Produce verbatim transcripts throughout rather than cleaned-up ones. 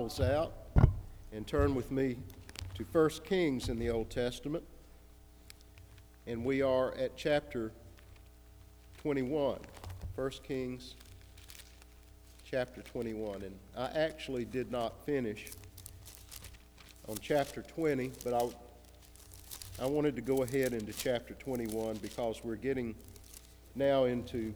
Bibles out and turn with me to First Kings in the Old Testament. And we are at chapter twenty-one. First Kings chapter twenty-one. And I actually did not finish on chapter twenty, but I, I wanted to go ahead into chapter twenty-one because we're getting now into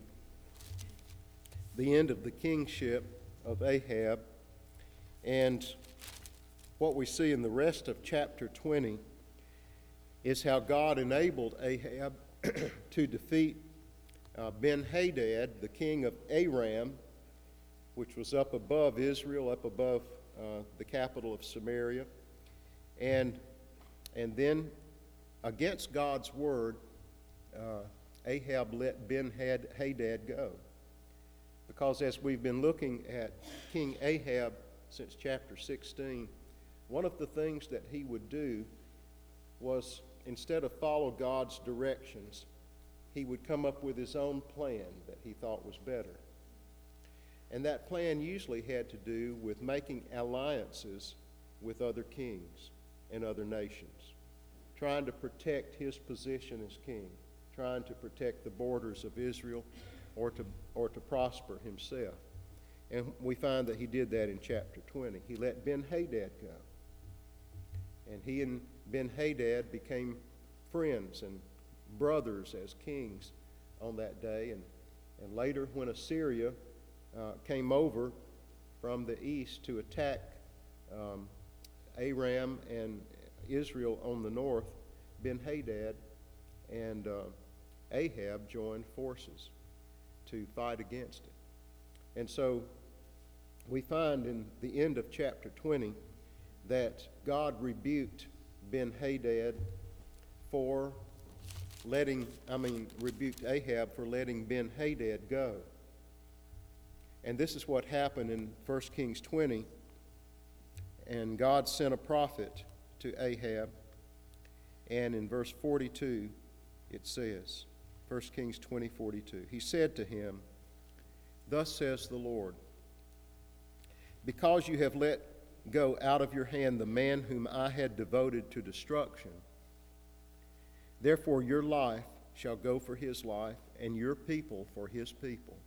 the end of the kingship of Ahab. And what we see in the rest of chapter twenty is how God enabled Ahab to defeat uh, Ben-Hadad, the king of Aram, which was up above Israel, up above uh, the capital of Samaria. And, and then, against God's word, uh, Ahab let Ben-Hadad go. Because as we've been looking at King Ahab since chapter sixteen, one of the things that he would do was, instead of follow God's directions, he would come up with his own plan that he thought was better. And that plan usually had to do with making alliances with other kings and other nations, trying to protect his position as king, trying to protect the borders of Israel, or to, or to prosper himself. And we find that he did that in chapter twenty. He let Ben-Hadad go. And he and Ben-Hadad became friends and brothers as kings on that day. And, and later, when Assyria uh, came over from the east to attack um, Aram and Israel on the north, Ben-Hadad and uh, Ahab joined forces to fight against it. And so we find in the end of chapter twenty that God rebuked Ben-Hadad for letting, I mean, rebuked Ahab for letting Ben-Hadad go. And this is what happened in First Kings twenty. And God sent a prophet to Ahab. And in verse forty-two, it says, First Kings twenty, forty-two, he said to him, "Thus says the Lord, because you have let go out of your hand the man whom I had devoted to destruction, therefore your life shall go for his life, and your people for his people."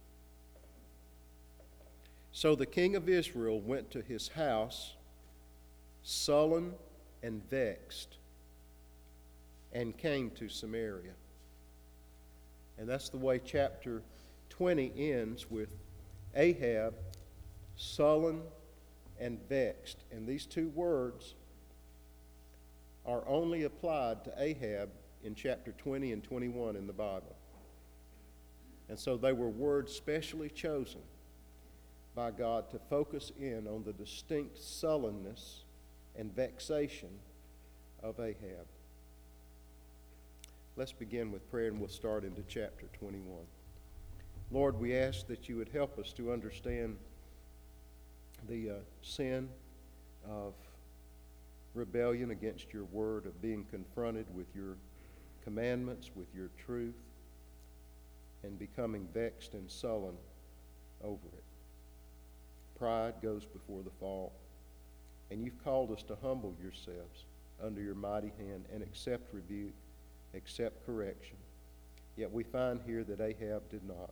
So the king of Israel went to his house, sullen and vexed, and came to Samaria. And that's the way chapter twenty ends, with Ahab sullen and vexed. And these two words are only applied to Ahab in chapter twenty and twenty-one in the Bible. And so they were words specially chosen by God to focus in on the distinct sullenness and vexation of Ahab. Let's begin with prayer, and we'll start into chapter twenty-one. Lord, we ask that you would help us to understand the uh, sin of rebellion against your word, of being confronted with your commandments, with your truth, and becoming vexed and sullen over it. Pride goes before the fall, and you've called us to humble yourselves under your mighty hand and accept rebuke, accept correction. Yet we find here that Ahab did not.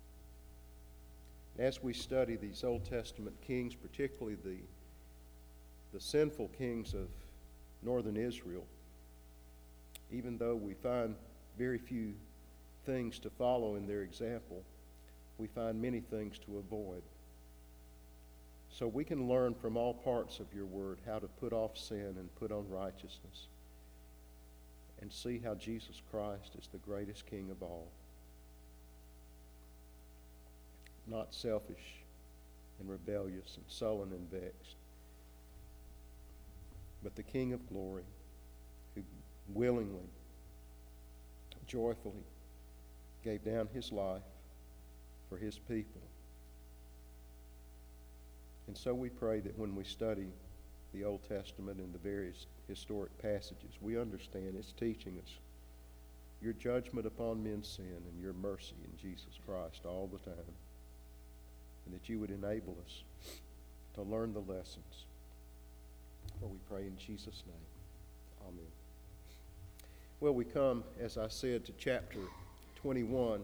As we study these Old Testament kings, particularly the, the sinful kings of northern Israel, even though we find very few things to follow in their example, we find many things to avoid. So we can learn from all parts of your word how to put off sin and put on righteousness, and see how Jesus Christ is the greatest king of all. Not selfish and rebellious and sullen and vexed, but the King of glory, who willingly, joyfully gave down his life for his people. And so we pray that when we study the Old Testament and the various historic passages, we understand it's teaching us your judgment upon men's sin and your mercy in Jesus Christ all the time, and that you would enable us to learn the lessons For we pray in Jesus' name. Amen. Well, we come, as I said, to chapter twenty-one.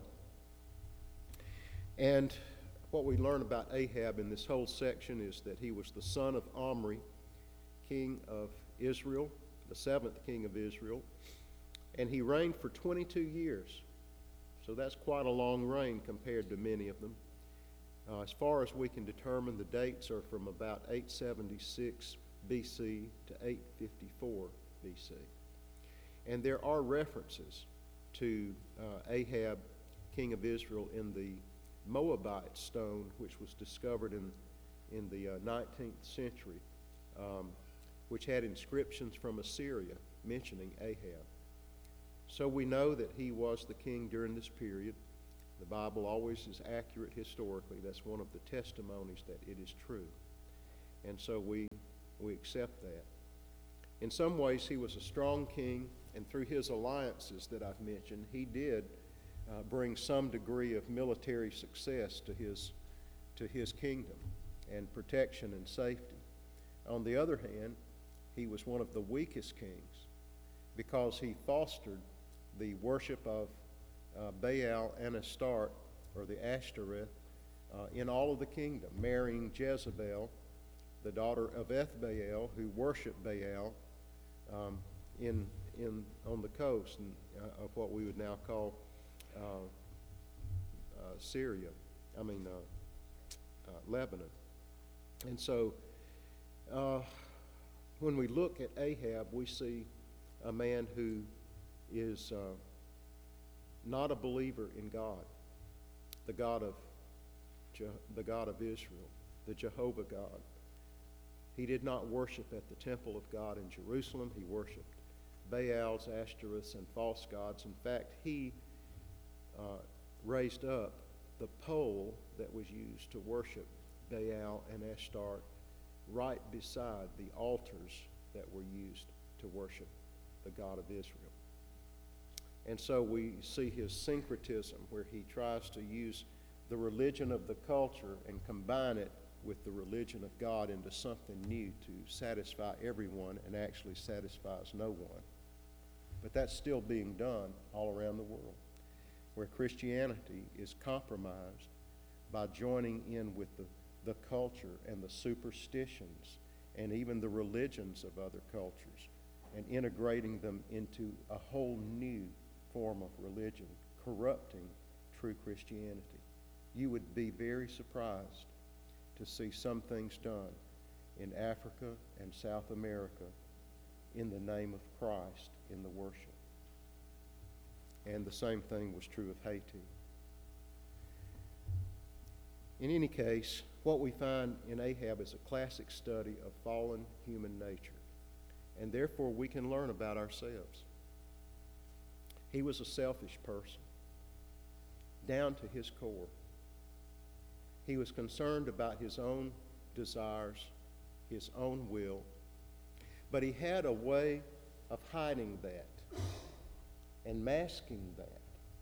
And what we learn about Ahab in this whole section is that he was the son of Omri, king of Israel, the seventh king of Israel. And he reigned for twenty-two years. So that's quite a long reign compared to many of them. Uh, as far as we can determine, the dates are from about eight seventy-six B C to eight fifty-four B C. And there are references to uh, Ahab, king of Israel, in the Moabite stone, which was discovered in, in the uh, nineteenth century, um, which had inscriptions from Assyria mentioning Ahab. So we know that he was the king during this period. The Bible always is accurate historically. That's one of the testimonies that it is true. And so we, we accept that. In some ways, he was a strong king, and through his alliances that I've mentioned, he did uh, bring some degree of military success to his, to his kingdom and protection and safety. On the other hand, he was one of the weakest kings because he fostered the worship of uh, Baal and Astarte, or the Ashtoreth, uh, in all of the kingdom, marrying Jezebel, the daughter of Ethbaal, who worshiped Baal um, in, in, on the coast and, uh, of what we would now call uh, uh, Syria, I mean uh, uh, Lebanon. And so uh, when we look at Ahab, we see a man who is uh, not a believer in God, the God of Je- the God of Israel, the Jehovah God. He did not worship at the temple of God in Jerusalem. He worshiped Baals, Ashtoreths, and false gods. In fact, he uh, raised up the pole that was used to worship Baal and Ashtart right beside the altars that were used to worship the God of Israel. And so we see his syncretism, where he tries to use the religion of the culture and combine it with the religion of God into something new to satisfy everyone, and actually satisfies no one. But that's still being done all around the world, where Christianity is compromised by joining in with the, the culture and the superstitions and even the religions of other cultures, and integrating them into a whole new form of religion, corrupting true Christianity. You would be very surprised to see some things done in Africa and South America in the name of Christ in the worship. And the same thing was true of Haiti. In any case, what we find in Ahab is a classic study of fallen human nature, and therefore we can learn about ourselves. He was a selfish person, down to his core. He was concerned about his own desires, his own will, but he had a way of hiding that and masking that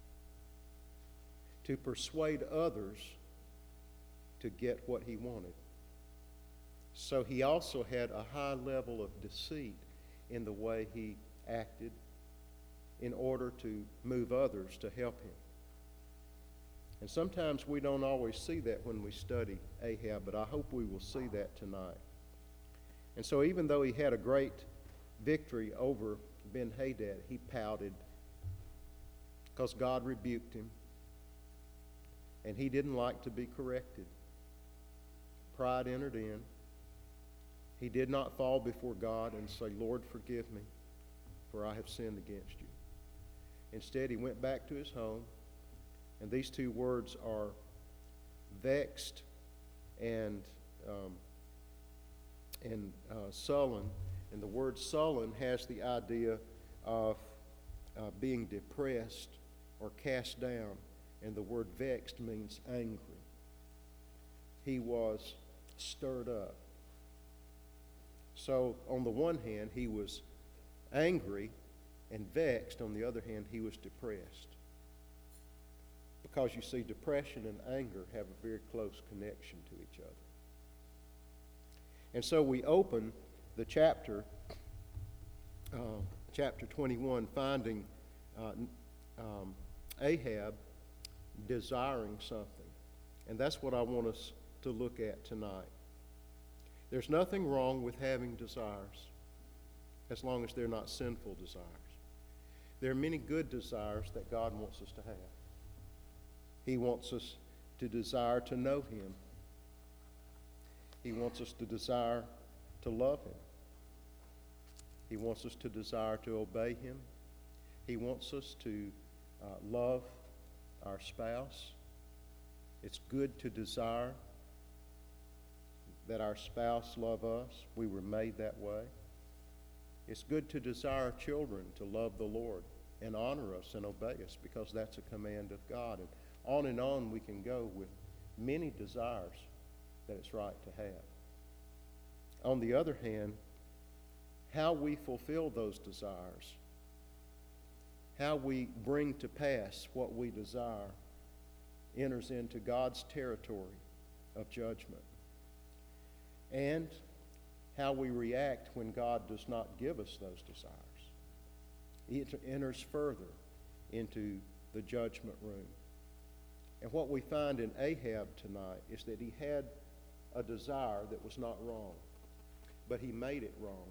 to persuade others to get what he wanted. So he also had a high level of deceit in the way he acted in order to move others to help him. And sometimes we don't always see that when we study Ahab, but I hope we will see that tonight. And so even though he had a great victory over Ben-Hadad, he pouted because God rebuked him, and he didn't like to be corrected. Pride entered in. He did not fall before God and say, "Lord, forgive me, for I have sinned against you." Instead, he went back to his home, and these two words are vexed and um, and uh, sullen. And the word sullen has the idea of uh, being depressed or cast down, and the word vexed means angry. He was stirred up. So on the one hand, he was angry and vexed. On the other hand, he was depressed. Because you see, depression and anger have a very close connection to each other. And so we open the chapter, uh, chapter twenty-one, finding uh, um, Ahab desiring something. And that's what I want us to look at tonight. There's nothing wrong with having desires, as long as they're not sinful desires. There are many good desires that God wants us to have. He wants us to desire to know Him. He wants us to desire to love Him. He wants us to desire to obey Him. He wants us to uh, love our spouse. It's good to desire that our spouse love us. We were made that way. It's good to desire children to love the Lord and honor us and obey us, because that's a command of God. And on and on we can go with many desires that it's right to have. On the other hand, how we fulfill those desires, how we bring to pass what we desire, enters into God's territory of judgment. And how we react when God does not give us those desires, it enters further into the judgment room. And what we find in Ahab tonight is that he had a desire that was not wrong, but he made it wrong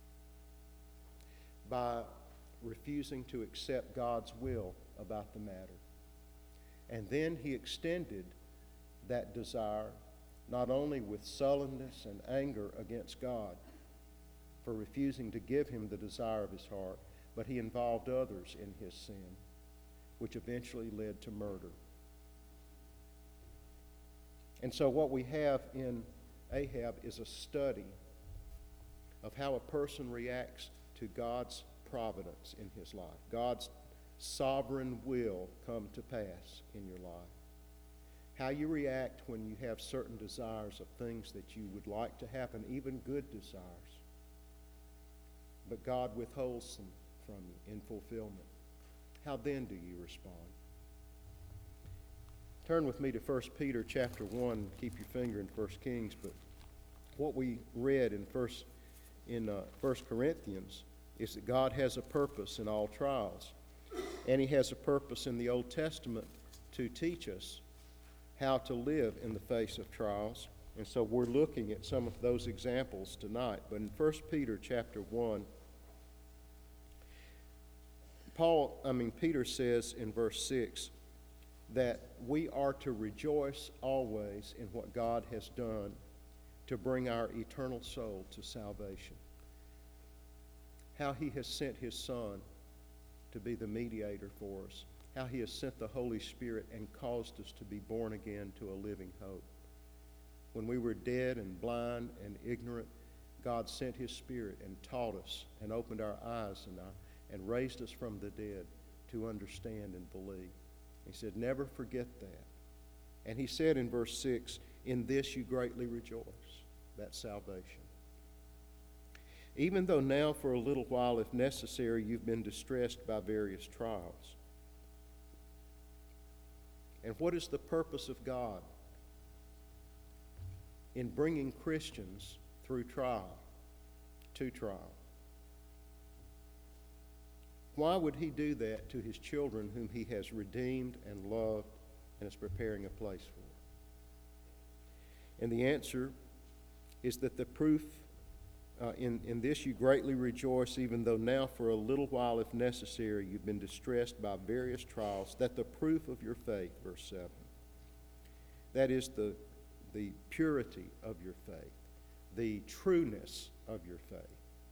by refusing to accept God's will about the matter. And then he extended that desire not only with sullenness and anger against God for refusing to give him the desire of his heart, but he involved others in his sin, which eventually led to murder. And so what we have in Ahab is a study of how a person reacts to God's providence in his life, God's sovereign will come to pass in your life. How you react when you have certain desires of things that you would like to happen, even good desires, but God withholds them from you in fulfillment. How then do you respond? Turn with me to First Peter chapter one. Keep your finger in First Kings, but what we read in First in uh, First Corinthians is that God has a purpose in all trials, and He has a purpose in the Old Testament to teach us how to live in the face of trials. And so we're looking at some of those examples tonight. But in First Peter chapter one, Paul, I mean Peter says in verse six that we are to rejoice always in what God has done to bring our eternal soul to salvation. How He has sent His Son to be the mediator for us. How He has sent the Holy Spirit and caused us to be born again to a living hope. When we were dead and blind and ignorant, God sent His Spirit and taught us and opened our eyes and, our, and raised us from the dead to understand and believe. He said, never forget that. And He said in verse six, in this you greatly rejoice. That's salvation. Even though now for a little while, if necessary, you've been distressed by various trials. And what is the purpose of God in bringing Christians through trial, to trial? Why would He do that to His children whom He has redeemed and loved and is preparing a place for? And the answer is that the proof uh, in, in this you greatly rejoice, even though now for a little while, if necessary, you've been distressed by various trials, that the proof of your faith, verse seven, that is the, the purity of your faith, the trueness of your faith,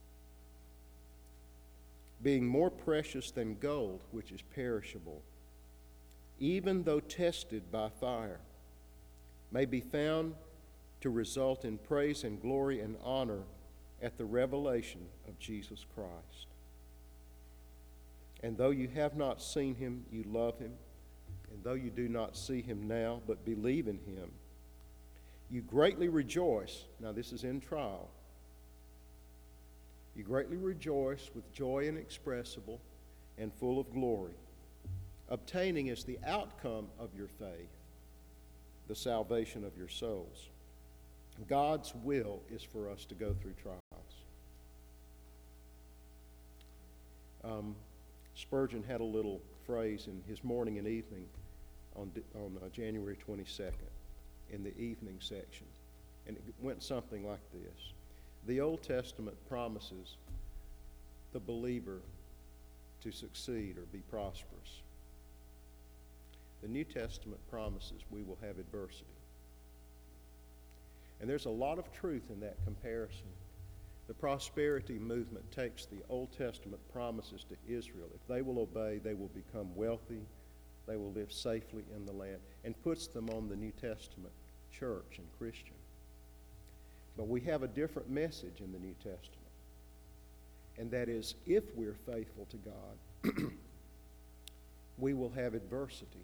being more precious than gold, which is perishable, even though tested by fire, may be found to result in praise and glory and honor at the revelation of Jesus Christ. And though you have not seen Him, you love Him. And though you do not see Him now, but believe in Him, you greatly rejoice. Now this is in trial. You greatly rejoice with joy inexpressible and full of glory, obtaining as the outcome of your faith the salvation of your souls. God's will is for us to go through trials. Um, Spurgeon had a little phrase in his morning and evening on, on uh, January twenty-second in the evening section, and it went something like this. The Old Testament promises the believer to succeed or be prosperous. The New Testament promises we will have adversity. And there's a lot of truth in that comparison. The prosperity movement takes the Old Testament promises to Israel. If they will obey, they will become wealthy, they will live safely in the land, and puts them on the New Testament church and Christian. But we have a different message in the New Testament. And that is, if we're faithful to God, we will have adversity.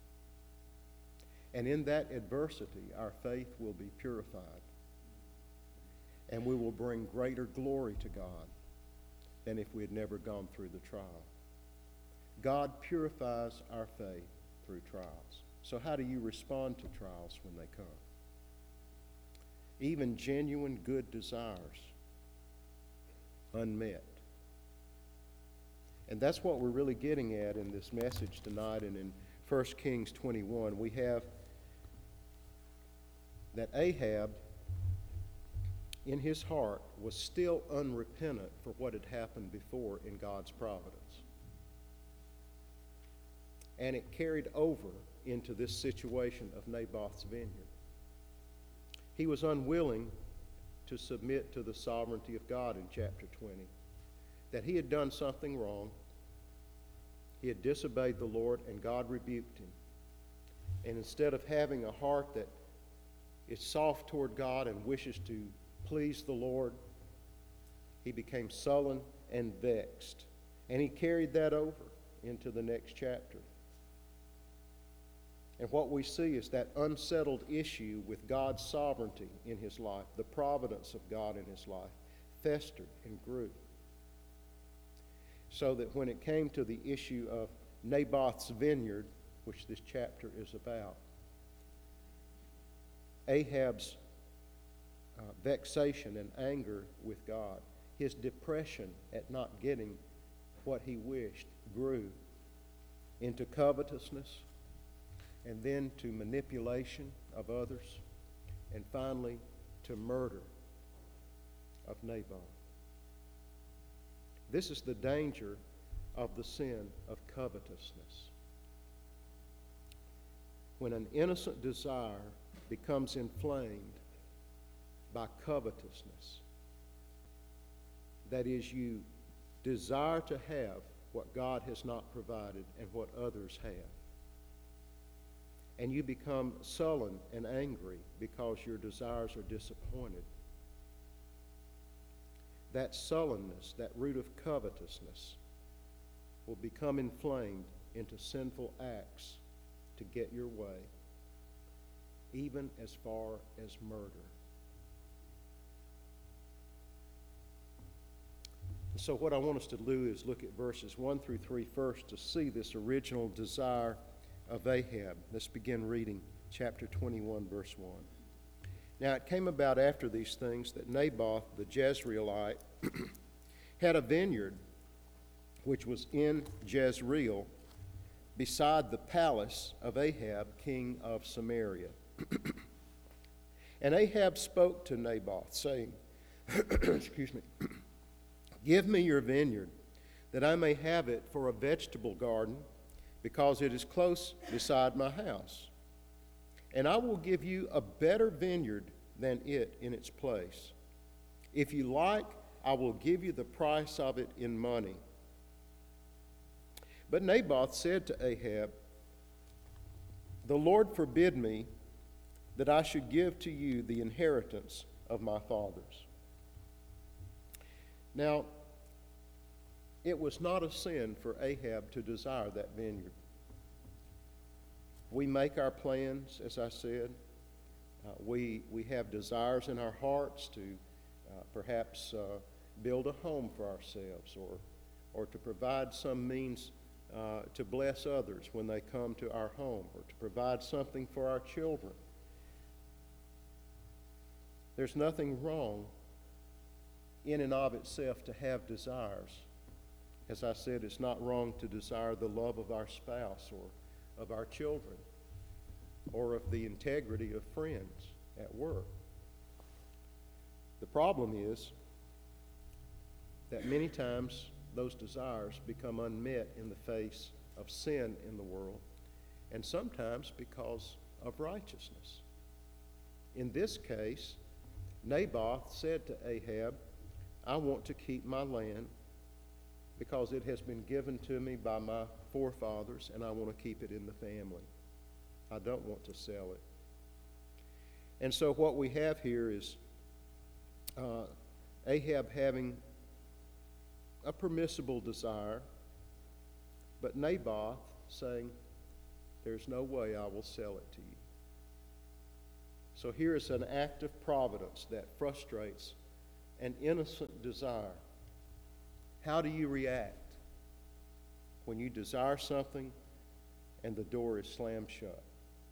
And in that adversity, our faith will be purified. And we will bring greater glory to God than if we had never gone through the trial. God purifies our faith through trials. So how do you respond to trials when they come? Even genuine good desires unmet. And that's what we're really getting at in this message tonight. And in First Kings twenty-one, we have that Ahab, in his heart, was still unrepentant for what had happened before in God's providence. And it carried over into this situation of Naboth's vineyard. He was unwilling to submit to the sovereignty of God in chapter twenty, that he had done something wrong. He had disobeyed the Lord, and God rebuked him. And instead of having a heart that is soft toward God and wishes to please the Lord, he became sullen and vexed. And he carried that over into the next chapter. And what we see is that unsettled issue with God's sovereignty in his life, the providence of God in his life, festered and grew. So that when it came to the issue of Naboth's vineyard, which this chapter is about, Ahab's uh, vexation and anger with God, his depression at not getting what he wished, grew into covetousness, and then to manipulation of others, and finally to murder of Naboth. This is the danger of the sin of covetousness. When an innocent desire becomes inflamed by covetousness, that is, you desire to have what God has not provided and what others have, and you become sullen and angry because your desires are disappointed, that sullenness, that root of covetousness, will become inflamed into sinful acts to get your way, even as far as murder. So what I want us to do is look at verses one through three first to see this original desire of Ahab. Let's begin reading chapter twenty-one, verse one. Now it came about after these things that Naboth the Jezreelite had a vineyard which was in Jezreel beside the palace of Ahab, king of Samaria. And Ahab spoke to Naboth, saying, excuse me, give me your vineyard, that I may have it for a vegetable garden, because it is close beside my house. And I will give you a better vineyard than it in its place. If you like, I will give you the price of it in money. But Naboth said to Ahab, the Lord forbid me that I should give to you the inheritance of my fathers. Now, it was not a sin for Ahab to desire that vineyard. We make our plans, as I said. Uh, we, we have desires in our hearts to uh, perhaps uh, build a home for ourselves, or, or to provide some means uh, to bless others when they come to our home, or to provide something for our children. There's nothing wrong in and of itself to have desires As I said, it's not wrong to desire the love of our spouse or of our children or of the integrity of friends at work. The problem is that many times those desires become unmet in the face of sin in the world, and sometimes because of righteousness. In this case, Naboth said to Ahab, I want to keep my land because it has been given to me by my forefathers, and I want to keep it in the family. I don't want to sell it. And so what we have here is uh, Ahab having a permissible desire, but Naboth saying, there's no way I will sell it to you. So here is an act of providence that frustrates an innocent desire. How do you react when you desire something and the door is slammed shut?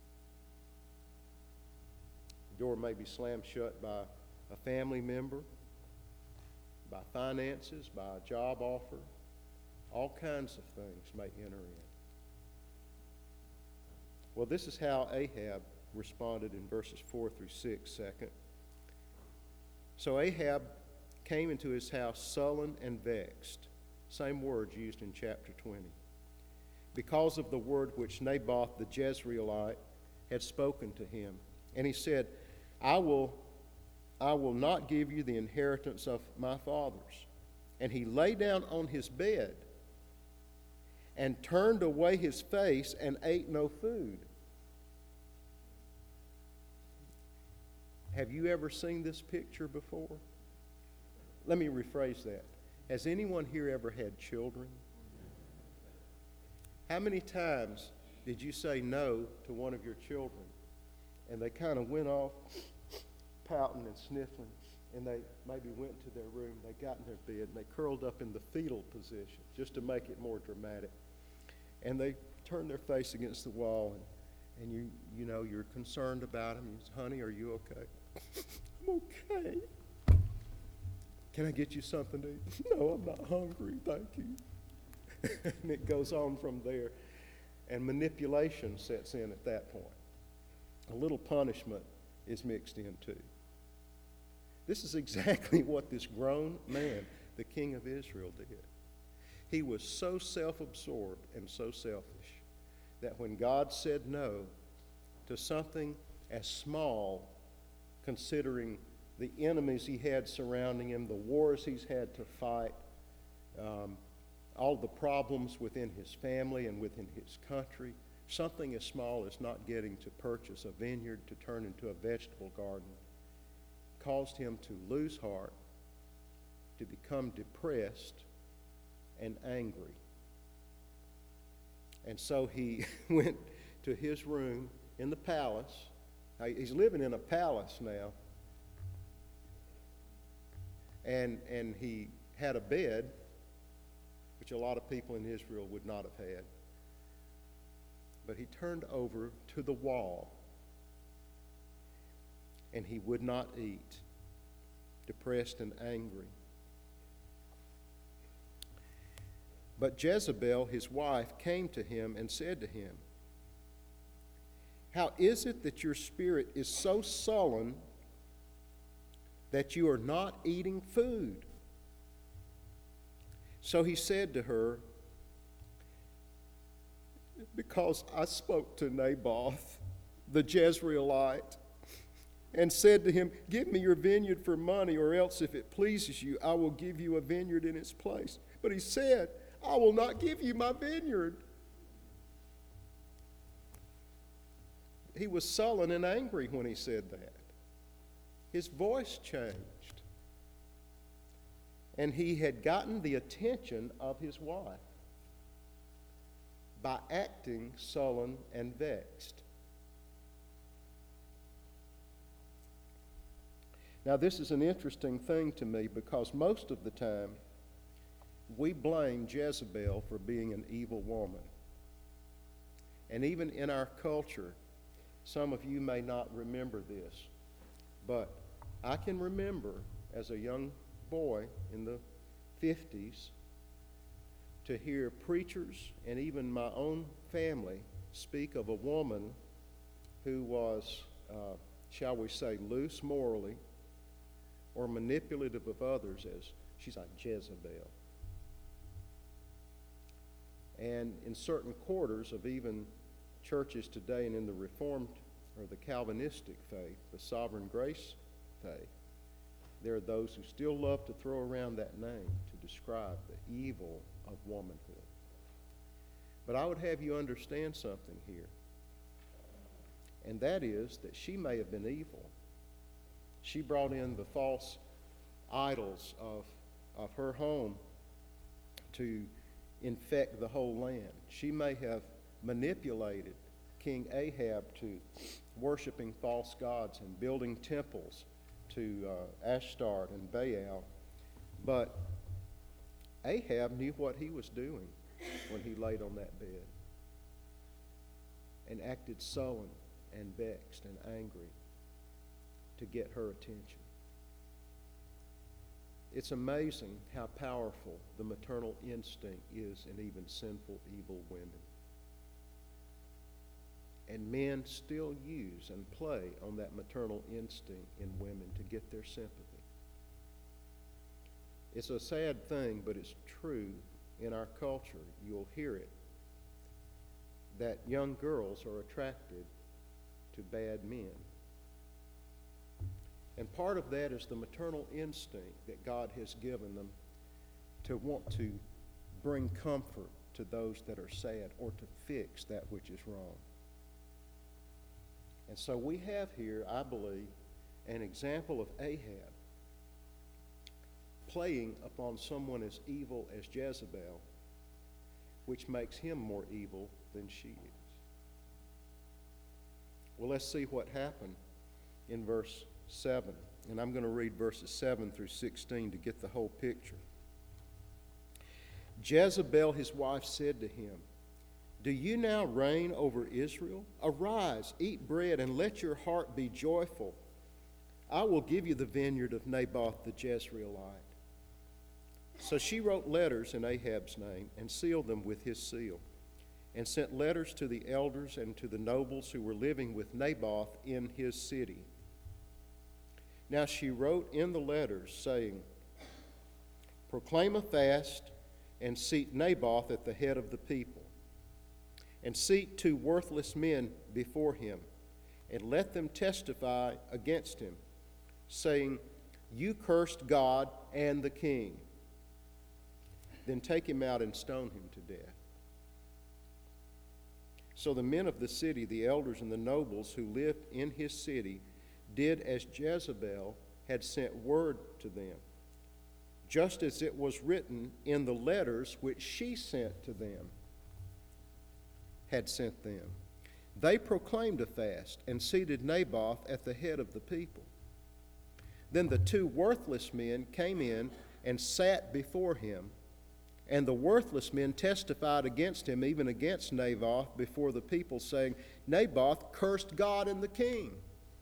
The door may be slammed shut by a family member, by finances, by a job offer. All kinds of things may enter in. Well, this is how Ahab responded in verses four through six, second. So Ahab came into his house sullen and vexed, same words used in chapter twenty, because of the word which Naboth the Jezreelite had spoken to him. And he said, I will, I will not give you the inheritance of my fathers. And he lay down on his bed and turned away his face and ate no food. Have you ever seen this picture before? Let me rephrase that. Has anyone here ever had children? How many times did you say no to one of your children and they kind of went off pouting and sniffling, and they maybe went to their room, they got in their bed, and they curled up in the fetal position just to make it more dramatic. And they turned their face against the wall, and, and you you know, you're concerned about them. You say, honey, are you okay? I'm okay. Can I get you something to eat? No, I'm not hungry, thank you. And it goes on from there. And manipulation sets in at that point. A little punishment is mixed in too. This is exactly what this grown man, the king of Israel, did. He was so self-absorbed and so selfish that when God said no to something as small, considering the enemies he had surrounding him, the wars he's had to fight, um, all the problems within his family and within his country, something as small as not getting to purchase a vineyard to turn into a vegetable garden, caused him to lose heart, to become depressed and angry. And so he went to his room in the palace. He's living in a palace now. And, and he had a bed, which a lot of people in Israel would not have had. But he turned over to the wall, and he would not eat, depressed and angry. But Jezebel, his wife, came to him and said to him, how is it that your spirit is so sullen that you are not eating food? So he said to her, because I spoke to Naboth, the Jezreelite, and said to him, give me your vineyard for money, or else if it pleases you, I will give you a vineyard in its place. But he said, I will not give you my vineyard. He was sullen and angry when he said that. His voice changed. And he had gotten the attention of his wife by acting sullen and vexed. Now, this is an interesting thing to me because most of the time we blame Jezebel for being an evil woman. And even in our culture, some of you may not remember this, but I can remember as a young boy in the fifties to hear preachers and even my own family speak of a woman who was, uh, shall we say, loose morally or manipulative of others, as she's like Jezebel. And in certain quarters of even churches today and in the Reformed or the Calvinistic faith, the sovereign grace faith, there are those who still love to throw around that name to describe the evil of womanhood. But I would have you understand something here, and that is that she may have been evil. She brought in the false idols of, of her home to infect the whole land. She may have manipulated King Ahab to worshiping false gods and building temples to uh, Ashtart and Baal. But Ahab knew what he was doing when he laid on that bed and acted sullen and vexed and angry to get her attention. It's amazing how powerful the maternal instinct is in even sinful, evil women. And men still use and play on that maternal instinct in women to get their sympathy. It's a sad thing, but it's true in our culture. You'll hear it, that young girls are attracted to bad men. And part of that is the maternal instinct that God has given them to want to bring comfort to those that are sad or to fix that which is wrong. And so we have here, I believe, an example of Ahab playing upon someone as evil as Jezebel, which makes him more evil than she is. Well, let's see what happened in verse seven. And I'm going to read verses seven through sixteen to get the whole picture. Jezebel, his wife, said to him, "Do you now reign over Israel? Arise, eat bread, and let your heart be joyful. I will give you the vineyard of Naboth the Jezreelite." So she wrote letters in Ahab's name and sealed them with his seal, and sent letters to the elders and to the nobles who were living with Naboth in his city. Now she wrote in the letters, saying, "Proclaim a fast and seat Naboth at the head of the people, and seat two worthless men before him, and let them testify against him, saying, 'You cursed God and the king.' Then take him out and stone him to death." So the men of the city, the elders and the nobles who lived in his city, did as Jezebel had sent word to them, just as it was written in the letters which she sent to them, had sent them. They proclaimed a fast and seated Naboth at the head of the people. Then the two worthless men came in and sat before him, and the worthless men testified against him, even against Naboth, before the people, saying, "Naboth cursed God and the king."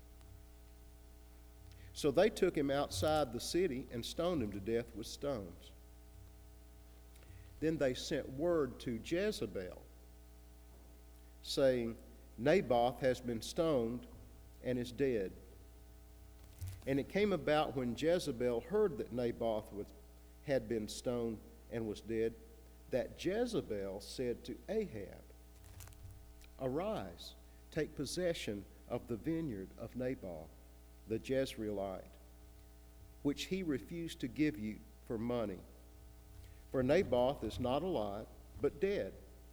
So they took him outside the city and stoned him to death with stones. Then they sent word to Jezebel, saying, "Naboth has been stoned and is dead." And it came about when Jezebel heard that Naboth was, had been stoned and was dead, that Jezebel said to Ahab, "Arise, take possession of the vineyard of Naboth the Jezreelite, which he refused to give you for money. For Naboth is not alive, but dead."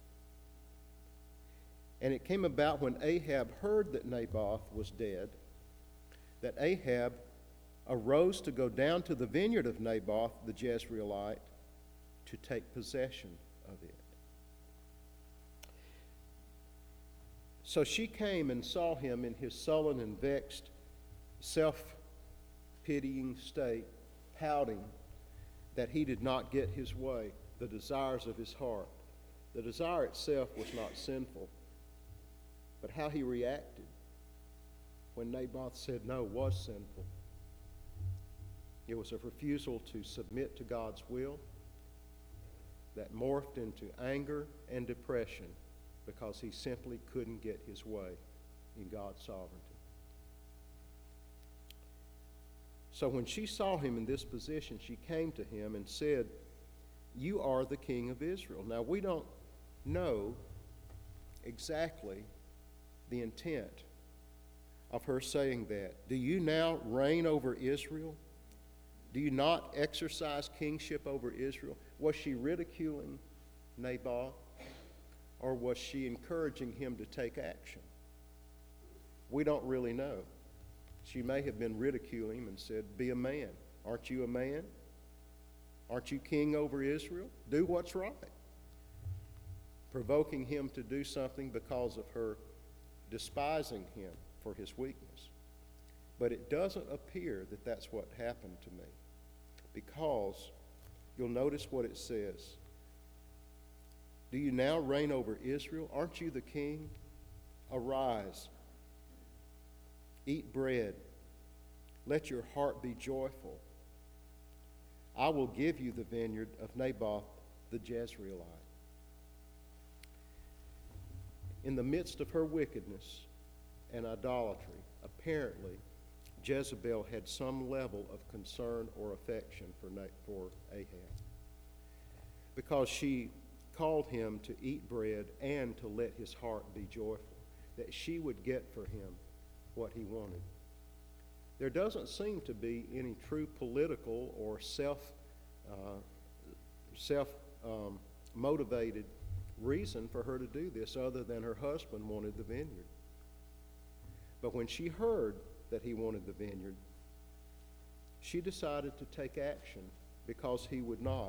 And it came about when Ahab heard that Naboth was dead, that Ahab arose to go down to the vineyard of Naboth the Jezreelite to take possession of it. So she came and saw him in his sullen and vexed, self-pitying state, pouting that he did not get his way, the desires of his heart. The desire itself was not sinful, but how he reacted when Naboth said no was sinful. It was a refusal to submit to God's will. that morphed into anger and depression because he simply couldn't get his way in God's sovereignty. So when she saw him in this position, she came to him and said, "You are the king of Israel." Now, we don't know exactly the intent of her saying that. Do you now reign over Israel? Do you not exercise kingship over Israel? Was she ridiculing Naboth, or was she encouraging him to take action? We don't really know. She may have been ridiculing him and said, "Be a man. Aren't you a man? Aren't you king over Israel? Do what's right." Provoking him to do something because of her despising him for his weakness. But it doesn't appear that that's what happened to me, because you'll notice what it says. Do you now reign over Israel? Aren't you the king? Arise, eat bread, let your heart be joyful. I will give you the vineyard of Naboth the Jezreelite. In the midst of her wickedness and idolatry, apparently Jezebel had some level of concern or affection for, for Ahab, because she called him to eat bread and to let his heart be joyful, that she would get for him what he wanted. There doesn't seem to be any true political or self uh, self um, motivated reason for her to do this other than her husband wanted the vineyard. But when she heard that he wanted the vineyard, she decided to take action because he would not.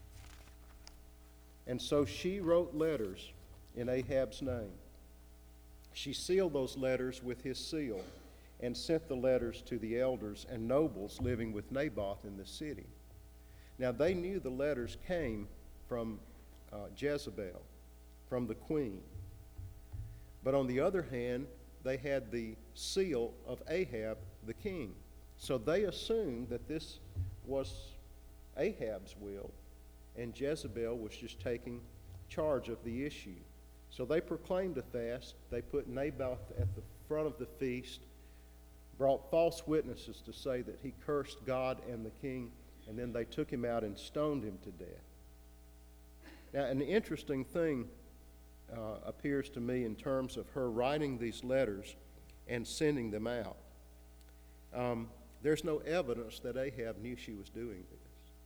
And so she wrote letters in Ahab's name. She sealed those letters with his seal and sent the letters to the elders and nobles living with Naboth in the city. Now they knew the letters came from uh, Jezebel, from the queen. But on the other hand, they had the seal of Ahab, the king. So they assumed that this was Ahab's will, and Jezebel was just taking charge of the issue. So they proclaimed a fast. They put Naboth at the front of the feast, brought false witnesses to say that he cursed God and the king, and then they took him out and stoned him to death. Now, an interesting thing uh, appears to me in terms of her writing these letters and sending them out. Um, there's no evidence that Ahab knew she was doing this.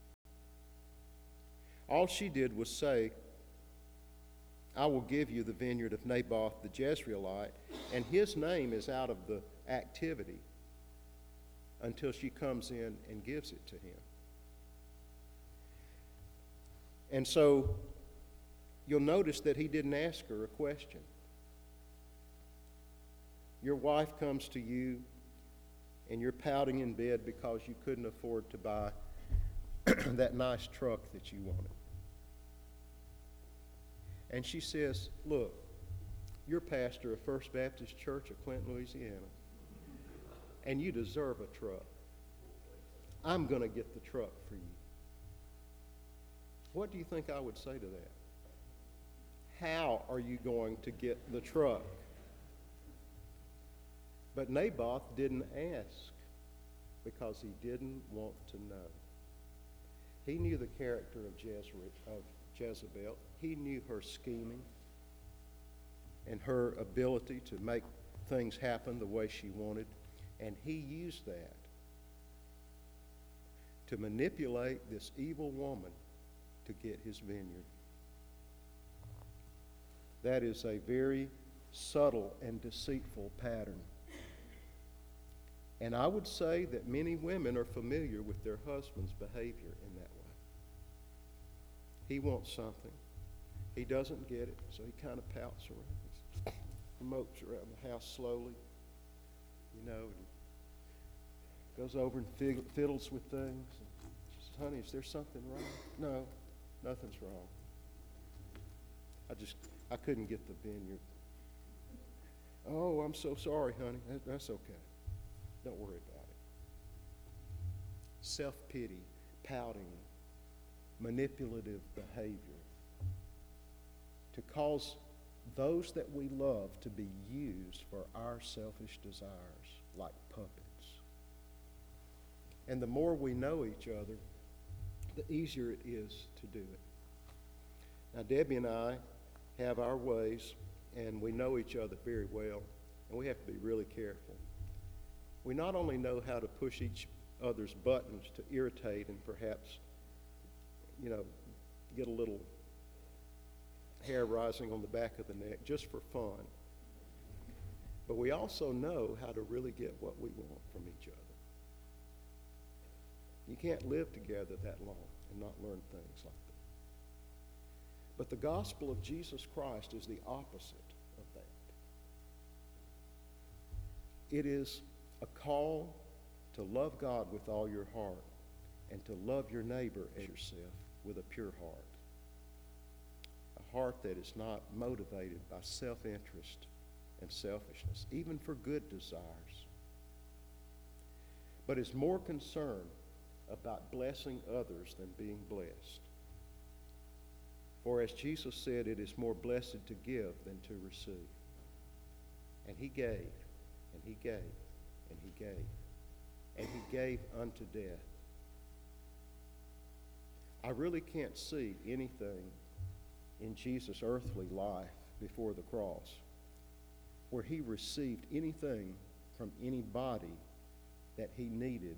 All she did was say, I will give you the vineyard of Naboth the Jezreelite, and his name is out of the activity until she comes in and gives it to him. And so you'll notice that he didn't ask her a question. Your wife comes to you and you're pouting in bed because you couldn't afford to buy that nice truck that you wanted. And she says, look, you're pastor of First Baptist Church of Clinton, Louisiana, and you deserve a truck. I'm going to get the truck for you. What do you think I would say to that? How are you going to get the truck? But Naboth didn't ask because he didn't want to know. He knew the character of Jezebel. He knew her scheming and her ability to make things happen the way she wanted. And he used that to manipulate this evil woman to get his vineyard. That is a very subtle and deceitful pattern. And I would say that many women are familiar with their husband's behavior in that way. He wants something. He doesn't get it, so he kind of pouts around. He mopes around the house slowly, you know, and goes over and fiddles with things. And says, honey, is there something wrong? No, nothing's wrong. I just, I couldn't get the vineyard. Oh, I'm so sorry, honey. That, that's okay. Don't worry about it. Self-pity, pouting, manipulative behavior. to cause those that we love to be used for our selfish desires like puppets. And the more we know each other, the easier it is to do it. Now, Debbie and I have our ways, and we know each other very well, and we have to be really careful. We not only know how to push each other's buttons to irritate and perhaps, you know, get a little hair rising on the back of the neck just for fun, but we also know how to really get what we want from each other. You can't live together that long and not learn things like that. But the gospel of Jesus Christ is the opposite of that. It is a call to love God with all your heart and to love your neighbor as yourself with a pure heart. A heart that is not motivated by self-interest and selfishness, even for good desires, but is more concerned about blessing others than being blessed. For as Jesus said, it is more blessed to give than to receive. And he gave, and he gave, and he gave, and he gave unto death. I really can't see anything in Jesus' earthly life before the cross where he received anything from anybody that he needed.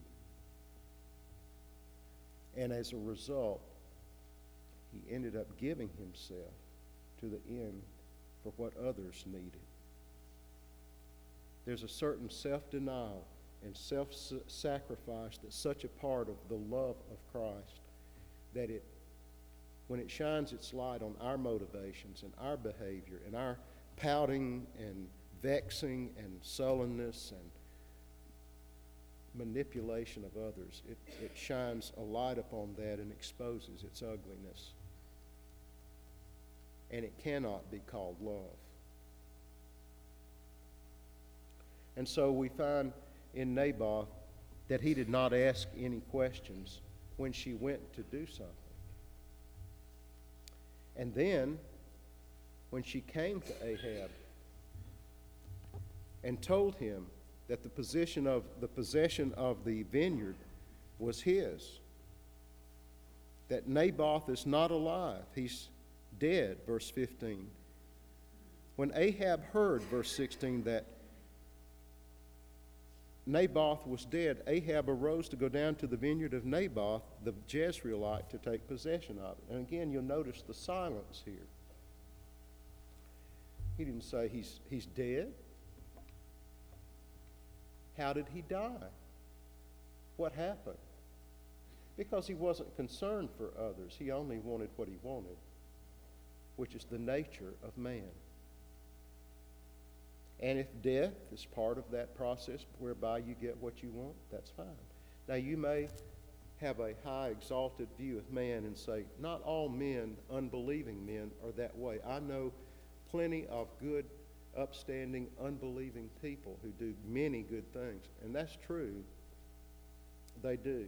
And as a result, he ended up giving himself to the end for what others needed. There's a certain self-denial and self-sacrifice that's such a part of the love of Christ that it, when it shines its light on our motivations and our behavior and our pouting and vexing and sullenness and manipulation of others, it, it shines a light upon that and exposes its ugliness. And it cannot be called love. And so we find in Naboth that he did not ask any questions when she went to do something. And then, when she came to Ahab and told him that the position of the possession of the vineyard was his, that Naboth is not alive, he's dead, verse fifteen. When Ahab heard, verse sixteen, that Naboth was dead, Ahab arose to go down to the vineyard of Naboth, the Jezreelite, to take possession of it. And again, you'll notice the silence here. He didn't say he's, he's dead. How did he die? What happened? Because he wasn't concerned for others. He only wanted what he wanted, which is the nature of man. And if death is part of that process whereby you get what you want, that's fine. Now, you may have a high exalted view of man and say, not all men, unbelieving men, are that way. I know plenty of good, upstanding, unbelieving people who do many good things. And that's true. They do.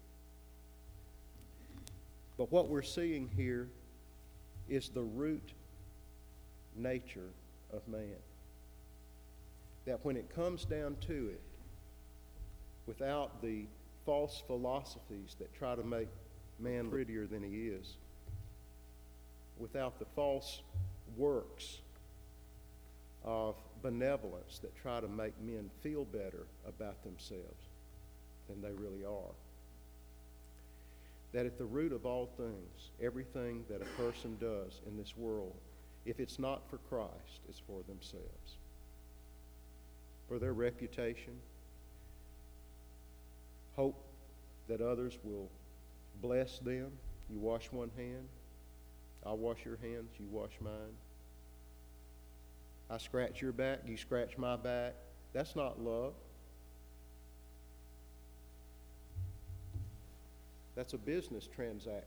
But what we're seeing here is the root nature of man. That when it comes down to it, without the false philosophies that try to make man prettier than he is, without the false works of benevolence that try to make men feel better about themselves than they really are, that at the root of all things, everything that a person does in this world, if it's not for Christ, it's for themselves. For their reputation, hope that others will bless them. You wash one hand, I'll wash your hands, you wash mine. I scratch your back, you scratch my back. That's not love. That's a business transaction.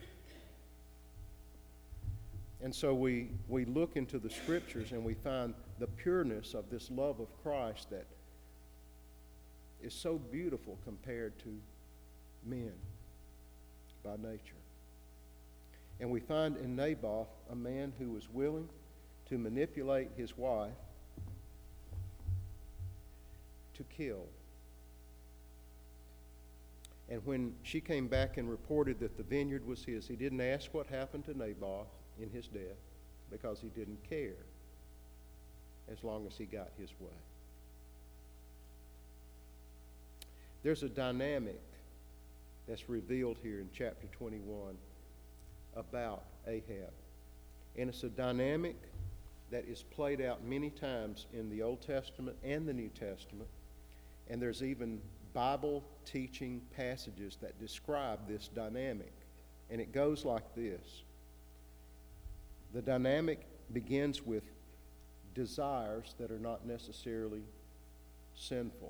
And so we, we look into the Scriptures and we find the pureness of this love of Christ that is so beautiful compared to men by nature. And we find in Naboth a man who was willing to manipulate his wife to kill. And when she came back and reported that the vineyard was his, he didn't ask what happened to Naboth in his death because he didn't care as long as he got his way. There's a dynamic that's revealed here in chapter twenty-one about Ahab. And it's a dynamic that is played out many times in the Old Testament and the New Testament. And there's even Bible teaching passages that describe this dynamic. And it goes like this. The dynamic begins with desires that are not necessarily sinful.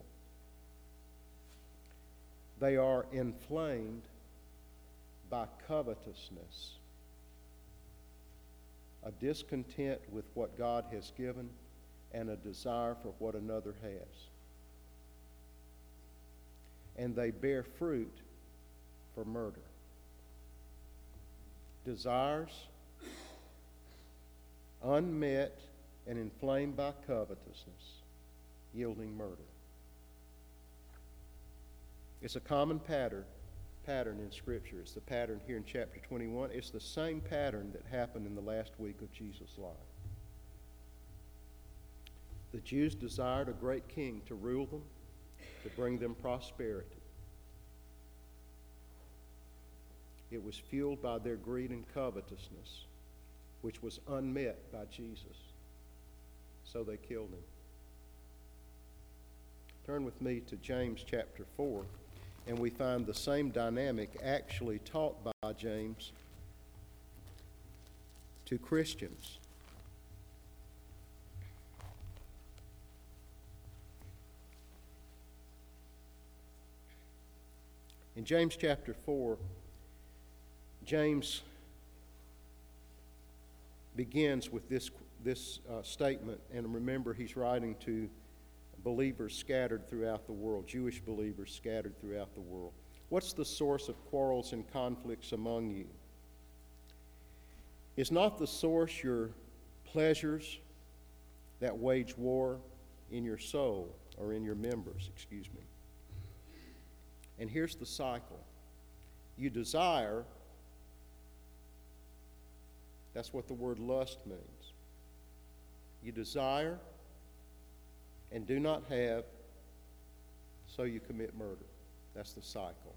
They are inflamed by covetousness, a discontent with what God has given, and a desire for what another has. And they bear fruit for murder. Desires unmet and inflamed by covetousness, yielding murder. It's a common pattern, pattern in Scripture. It's the pattern here in chapter twenty-one. It's the same pattern that happened in the last week of Jesus' life. The Jews desired a great king to rule them, to bring them prosperity. It was fueled by their greed and covetousness, which was unmet by Jesus. So they killed him. Turn with me to James chapter four, and we find the same dynamic actually taught by James to Christians. In James chapter four, James begins with this, this uh, statement, and remember he's writing to believers scattered throughout the world, Jewish believers scattered throughout the world. What's the source of quarrels and conflicts among you? Is not the source your pleasures that wage war in your soul, or in your members, excuse me? And here's the cycle. You desire, that's what the word lust means. You desire and do not have, so you commit murder. That's the cycle.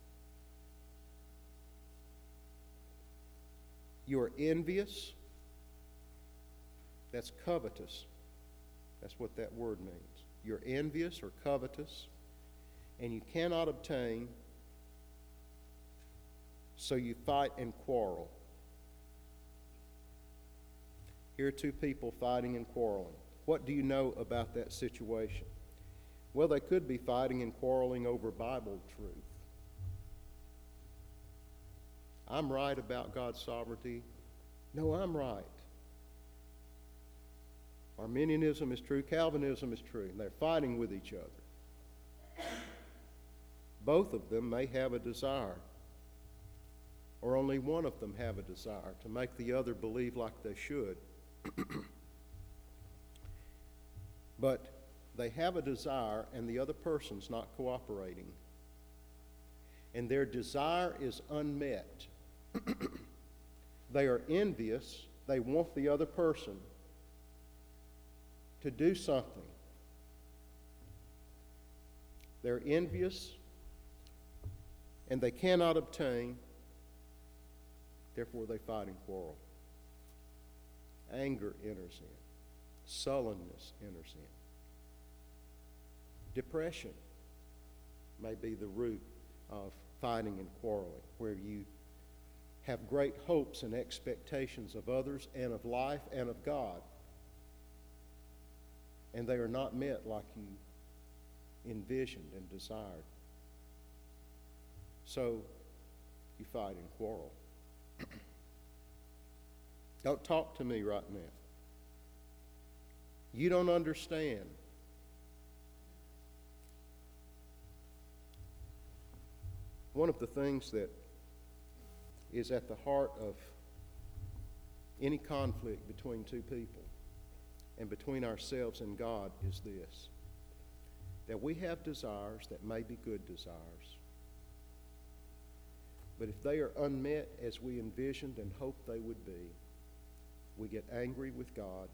You are envious. That's covetous. That's what that word means. You're envious or covetous, and you cannot obtain, so you fight and quarrel. Here are two people fighting and quarreling. What do you know about that situation? Well, they could be fighting and quarreling over Bible truth. I'm right about God's sovereignty. No, I'm right. Arminianism is true. Calvinism is true. And they're fighting with each other. Both of them may have a desire, or only one of them have a desire to make the other believe like they should. But they have a desire, and the other person's not cooperating. And their desire is unmet. They are envious. They want the other person to do something. They're envious, and they cannot obtain. Therefore, they fight and quarrel. Anger enters in. Sullenness enters in. Depression may be the root of fighting and quarreling, where you have great hopes and expectations of others and of life and of God, and they are not met like you envisioned and desired. So you fight and quarrel. Don't talk to me right now. You don't understand. One of the things that is at the heart of any conflict between two people and between ourselves and God is this: that we have desires that may be good desires, but if they are unmet as we envisioned and hoped they would be, we get angry with God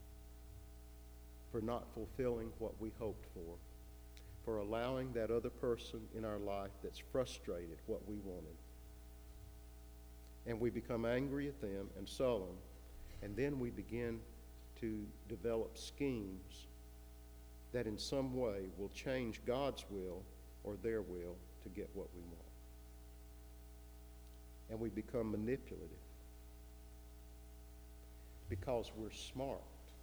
for not fulfilling what we hoped for, for allowing that other person in our life that's frustrated what we wanted. And we become angry at them and sullen, and then we begin to develop schemes that in some way will change God's will or their will to get what we want. And we become manipulative because we're smart.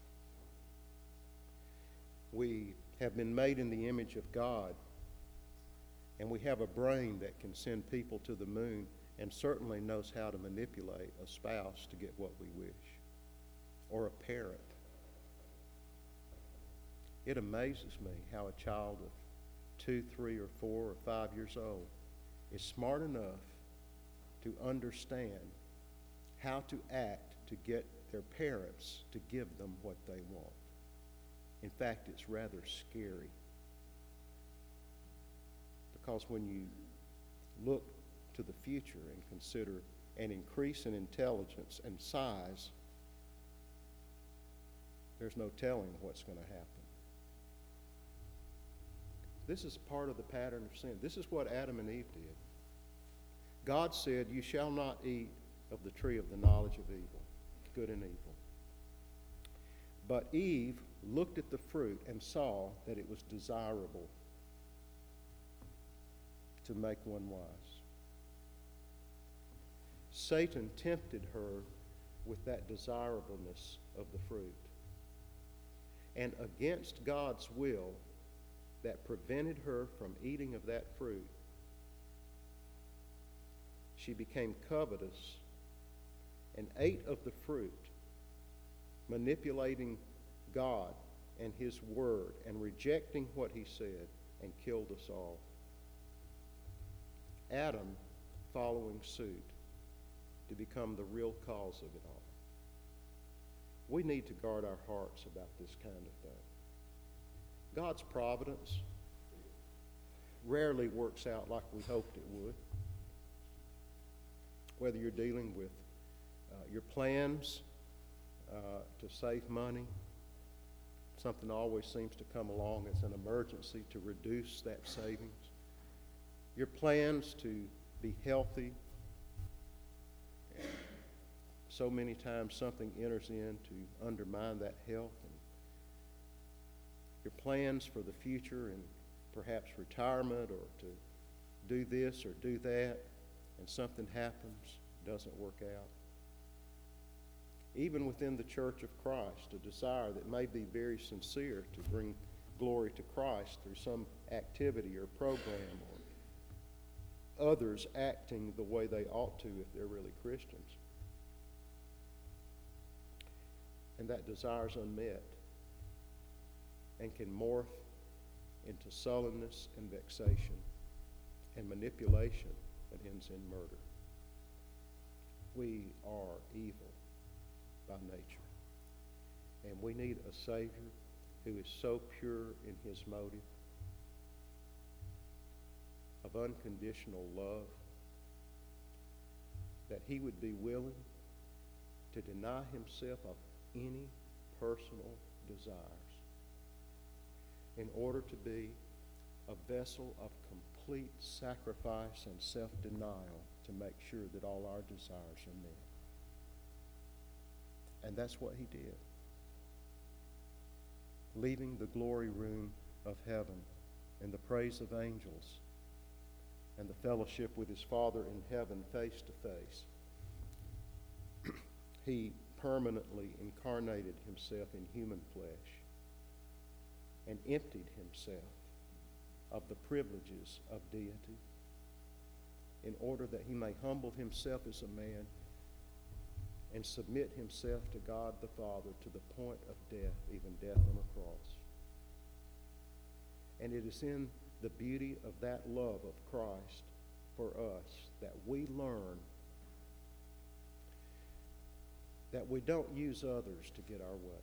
We have been made in the image of God, and we have a brain that can send people to the moon and certainly knows how to manipulate a spouse to get what we wish, or a parent. It amazes me how a child of two, three, or four, or five years old is smart enough to understand how to act to get their parents to give them what they want. In fact, it's rather scary, because when you look to the future and consider an increase in intelligence and size, there's no telling what's going to happen. This is part of the pattern of sin. This is what Adam and Eve did. God said, "You shall not eat of the tree of the knowledge of evil, good and evil." But Eve looked at the fruit and saw that it was desirable to make one wise. Satan tempted her with that desirableness of the fruit. And against God's will that prevented her from eating of that fruit, she became covetous and ate of the fruit, manipulating God and His Word and rejecting what He said, and killed us all. Adam following suit to become the real cause of it all. We need to guard our hearts about this kind of thing. God's providence rarely works out like we hoped it would. Whether you're dealing with uh, your plans uh, to save money, something always seems to come along as an emergency to reduce that savings. Your plans to be healthy, so many times something enters in to undermine that health. And your plans for the future and perhaps retirement, or to do this or do that, and something happens, doesn't work out. Even within the Church of Christ, a desire that may be very sincere to bring glory to Christ through some activity or program, or others acting the way they ought to if they're really Christians. And that desire is unmet and can morph into sullenness and vexation and manipulation that ends in murder. We are evil by nature, and we need a Savior who is so pure in His motive of unconditional love that He would be willing to deny Himself of any personal desires in order to be a vessel of complete sacrifice and self-denial to make sure that all our desires are met. And that's what He did. Leaving the glory room of heaven and the praise of angels and the fellowship with His Father in heaven face to face, He permanently incarnated Himself in human flesh and emptied Himself of the privileges of deity in order that He may humble Himself as a man and submit Himself to God the Father to the point of death, even death on a cross. And it is in the beauty of that love of Christ for us that we learn that we don't use others to get our way.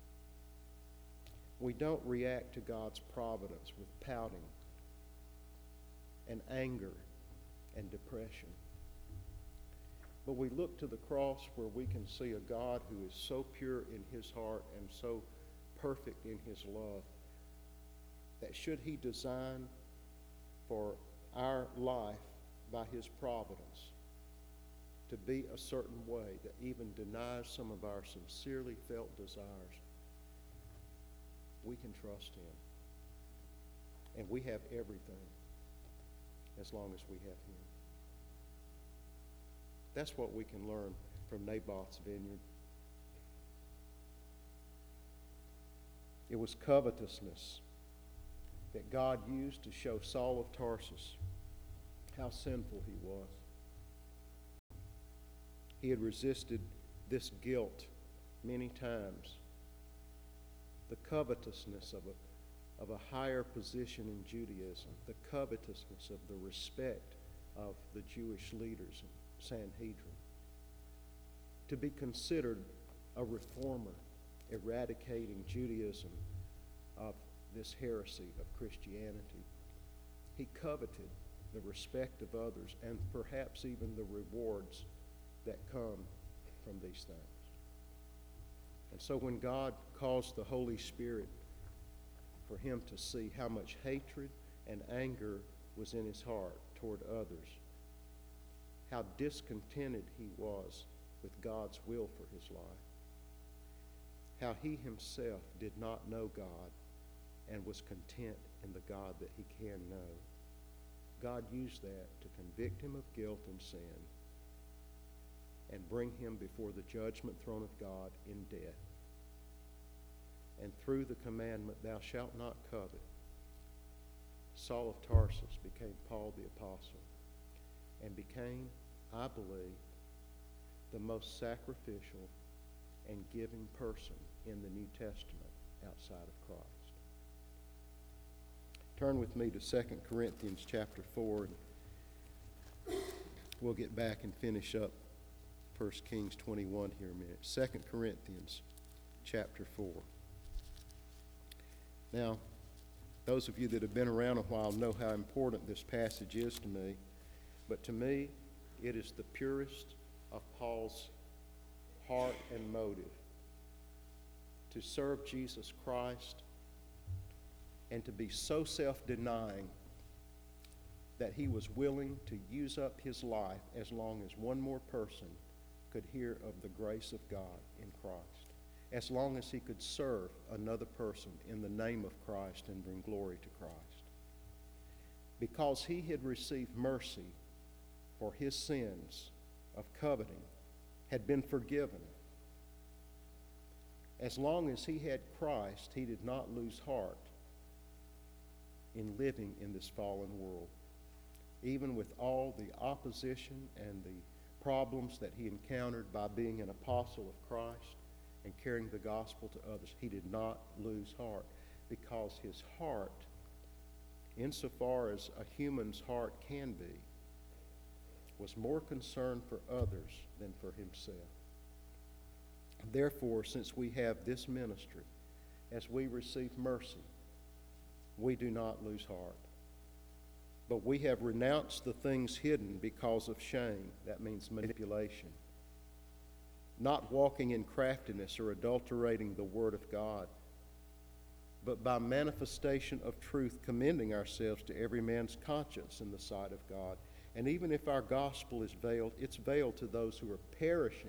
We don't react to God's providence with pouting and anger and depression. But we look to the cross where we can see a God who is so pure in his heart and so perfect in his love that should he design for our life by his providence to be a certain way that even denies some of our sincerely felt desires, we can trust him. And we have everything as long as we have him. That's what we can learn from Naboth's vineyard. It was covetousness that God used to show Saul of Tarsus how sinful he was. He had resisted this guilt many times. The covetousness of a, of a higher position in Judaism, the covetousness of the respect of the Jewish leaders in Sanhedrin. To be considered a reformer, eradicating Judaism of this heresy of Christianity. He coveted the respect of others and perhaps even the rewards that come from these things. And so when God caused the Holy Spirit for him to see how much hatred and anger was in his heart toward others, how discontented he was with God's will for his life, how he himself did not know God and was content in the God that he can know. God used that to convict him of guilt and sin and bring him before the judgment throne of God in death. And through the commandment, thou shalt not covet, Saul of Tarsus became Paul the Apostle and became, I believe, the most sacrificial and giving person in the New Testament outside of Christ. Turn with me to Second Corinthians chapter four, and we'll get back and finish up First Kings twenty-one here in a minute. Second Corinthians chapter four. Now, those of you that have been around a while know how important this passage is to me, but to me, it is the purest of Paul's heart and motive to serve Jesus Christ and to be so self-denying that he was willing to use up his life as long as one more person could hear of the grace of God in Christ, as long as he could serve another person in the name of Christ and bring glory to Christ. Because he had received mercy for his sins of coveting, had been forgiven. As long as he had Christ, he did not lose heart in living in this fallen world, even with all the opposition and the problems that he encountered by being an apostle of Christ and carrying the gospel to others. He did not lose heart because his heart, insofar as a human's heart can be, was more concerned for others than for himself. Therefore, since we have this ministry, as we receive mercy, we do not lose heart. But we have renounced the things hidden because of shame. That means manipulation. Not walking in craftiness or adulterating the word of God, but by manifestation of truth, commending ourselves to every man's conscience in the sight of God. And even if our gospel is veiled, it's veiled to those who are perishing,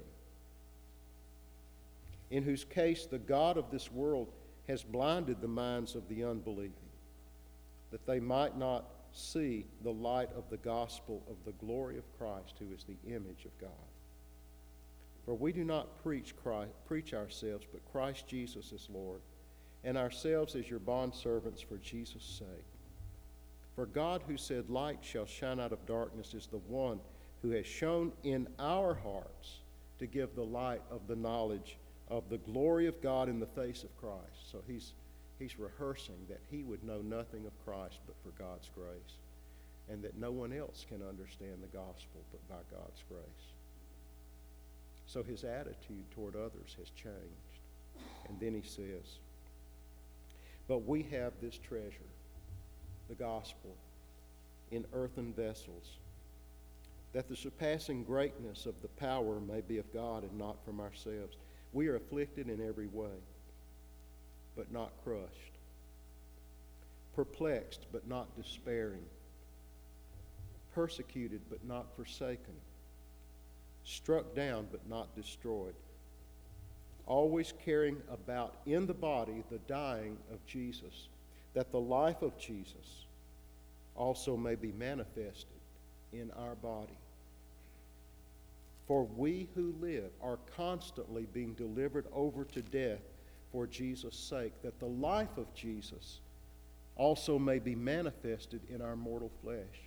in whose case the God of this world has blinded the minds of the unbelieving, that they might not see the light of the gospel of the glory of Christ, who is the image of God. For we do not preach Christ, preach ourselves, but Christ Jesus is Lord, and ourselves as your bondservants for Jesus' sake. For God, who said, light shall shine out of darkness, is the one who has shone in our hearts to give the light of the knowledge of the glory of God in the face of Christ. So he's He's rehearsing that he would know nothing of Christ but for God's grace, and that no one else can understand the gospel but by God's grace. So his attitude toward others has changed. And then he says, but we have this treasure, the gospel, in earthen vessels, that the surpassing greatness of the power may be of God and not from ourselves. We are afflicted in every way, but not crushed, perplexed, but not despairing, persecuted, but not forsaken, struck down, but not destroyed, always carrying about in the body the dying of Jesus, that the life of Jesus also may be manifested in our body. For we who live are constantly being delivered over to death for Jesus' sake, that the life of Jesus also may be manifested in our mortal flesh.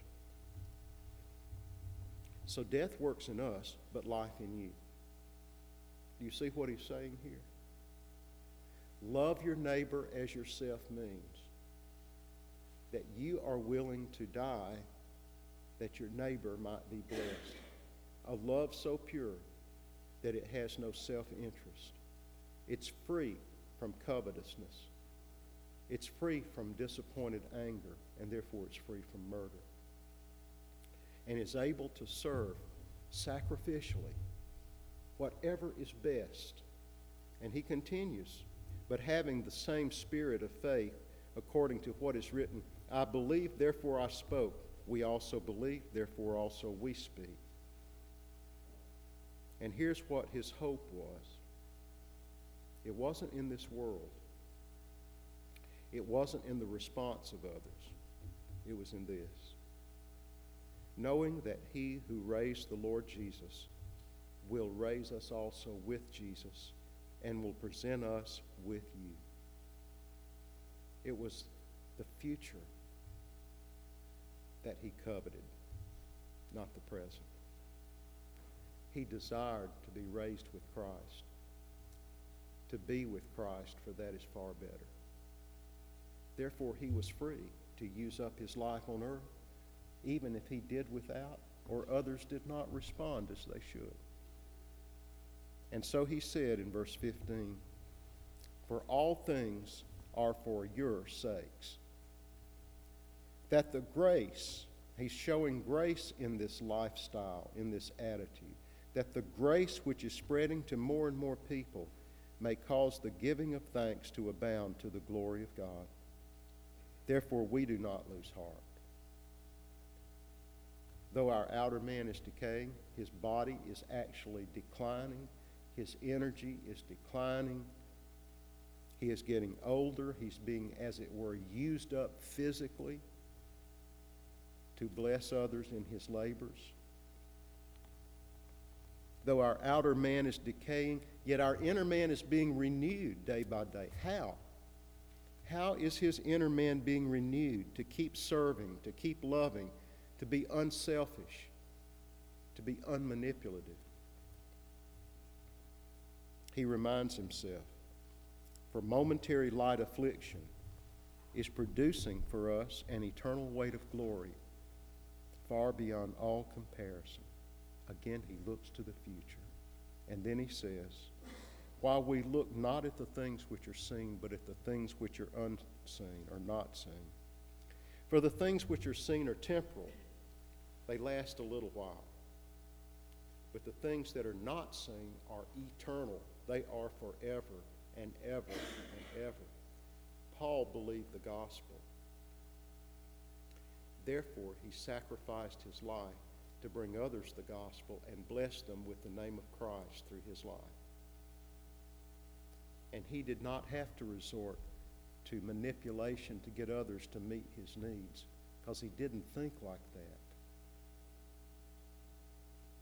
So death works in us, but life in you. Do you see what he's saying here? Love your neighbor as yourself means that you are willing to die that your neighbor might be blessed. A love so pure that it has no self-interest. It's free from covetousness. It's free from disappointed anger, and therefore it's free from murder. And is able to serve sacrificially whatever is best. And he continues, but having the same spirit of faith, according to what is written, I believe, therefore I spoke. We also believe, therefore also we speak. And here's what his hope was. It wasn't in this world. It wasn't in the response of others. It was in this. Knowing that he who raised the Lord Jesus will raise us also with Jesus and will present us with you. It was the future that he coveted, not the present. He desired to be raised with Christ, to be with Christ, for that is far better. Therefore, he was free to use up his life on earth, even if he did without or others did not respond as they should. And so he said in verse fifteen, for all things are for your sakes. That the grace, he's showing grace in this lifestyle, in this attitude, that the grace which is spreading to more and more people may cause the giving of thanks to abound to the glory of God. Therefore, we do not lose heart. Though our outer man is decaying, his body is actually declining. His energy is declining. He is getting older. He's being, as it were, used up physically to bless others in his labors. Though our outer man is decaying, yet our inner man is being renewed day by day. How? How is his inner man being renewed to keep serving, to keep loving, to be unselfish, to be unmanipulative? He reminds himself, for momentary light affliction is producing for us an eternal weight of glory far beyond all comparison. Again, he looks to the future. And then he says, while we look not at the things which are seen, but at the things which are unseen or not seen. For the things which are seen are temporal. They last a little while. But the things that are not seen are eternal. They are forever and ever and ever. Paul believed the gospel. Therefore, he sacrificed his life to bring others the gospel and bless them with the name of Christ through his life. And he did not have to resort to manipulation to get others to meet his needs, because he didn't think like that.